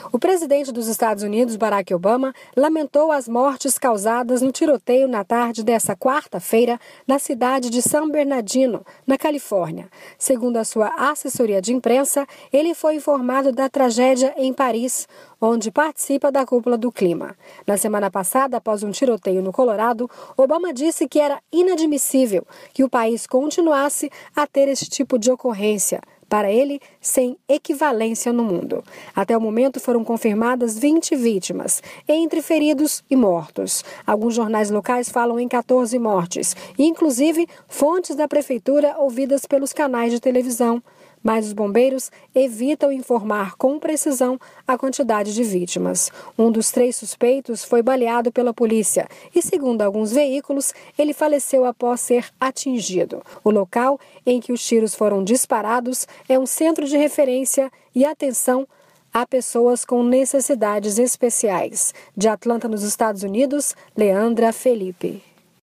O presidente dos Estados Unidos, Barack Obama, lamentou as mortes causadas no tiroteio na tarde desta quarta-feira na cidade de San Bernardino, na Califórnia. Segundo a sua assessoria de imprensa, ele foi informado da tragédia em Paris, onde participa da cúpula do clima. Na semana passada, após um tiroteio no Colorado, Obama disse que era inadmissível que o país continuasse a ter esse tipo de ocorrência, para ele, sem equivalência no mundo. Até o momento foram confirmadas 20 vítimas, entre feridos e mortos. Alguns jornais locais falam em 14 mortes, e inclusive fontes da prefeitura ouvidas pelos canais de televisão. Mas os bombeiros evitam informar com precisão a quantidade de vítimas. Um dos 3 suspeitos foi baleado pela polícia e, segundo alguns veículos, ele faleceu após ser atingido. O local em que os tiros foram disparados é um centro de referência e atenção a pessoas com necessidades especiais. De Atlanta, nos Estados Unidos, Leandra Felipe.